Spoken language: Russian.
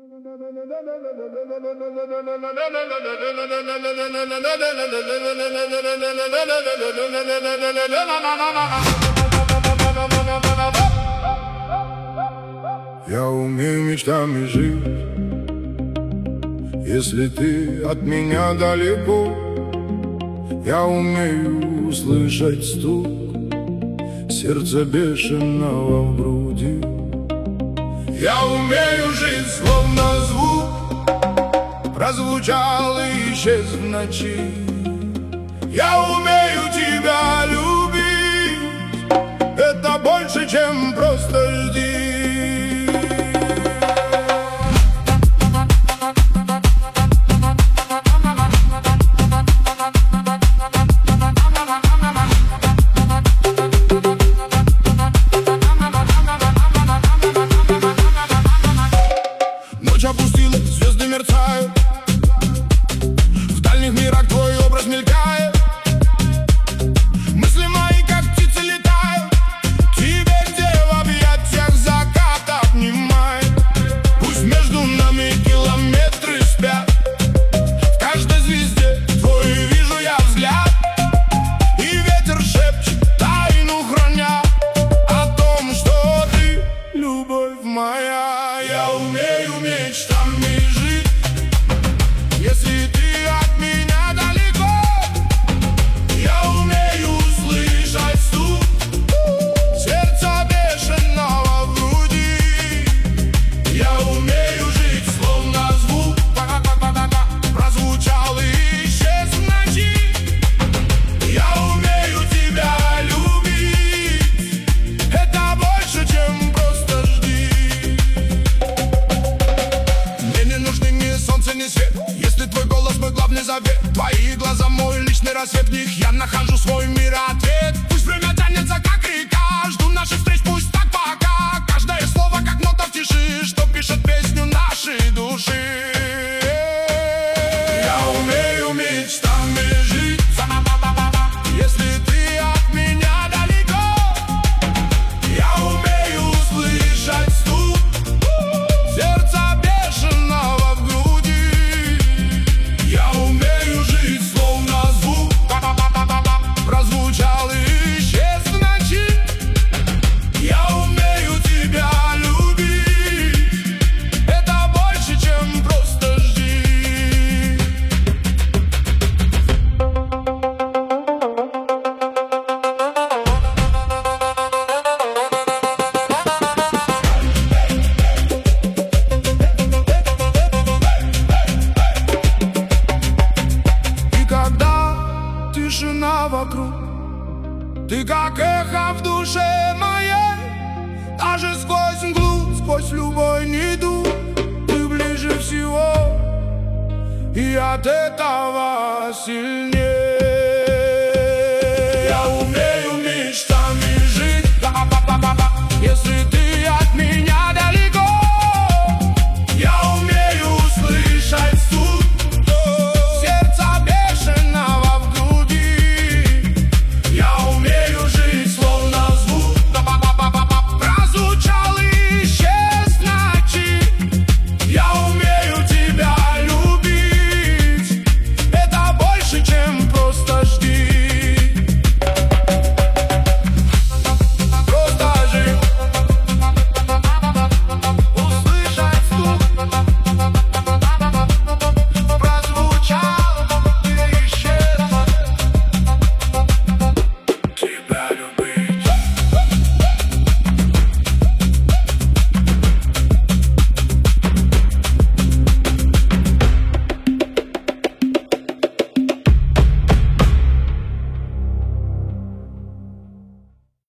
Я умею мечтами жить, если ты от меня далеко. Я умею услышать стук сердца бешеного в груди. Я умею жить, словно звук прозвучал и исчез в ночи. Я умею тебя любить, это больше, чем просто жди. Ночь опустилась, звезды мерцают, в дальних мирах твой образ мелькает. Мысли мои, как птицы, летают тебе, где в объятиях закат обнимает. Пусть между нами километры спят, в каждой звезде твой вижу я взгляд. И ветер шепчет, тайну храня, о том, что ты любовь моя. Я умею мечтами жить, если ты от меня далеко. Я умею услышать стук сердца бешеного в груди. Я умею жить, словно звук прозвучал и исчез в ночи. Я умею тебя любить, это больше, чем просто жди. Мне не нужны ни солнце, ни свет, если твой голос мой главный завет. Твои глаза мой личный рассвет, в них я нахожу свой мир ответ. Пусть время тянется, как река, жду наших встреч, пусть так пока. Каждое слово, как нота в тиши, что пишет песню нашей души. Я умею мечтами жить, если ты от меня далеко. Я умею услышать стук сердца бешеного в груди. Я умею жить, словно звук прозвучал и исчез в ночи. Я умею тебя любить, это больше, чем просто жди. И когда тишина вокруг, ты как эхо в душе моей. Даже сквозь мглу, сквозь любой недуг, ты ближе всего, и от этого сильнее.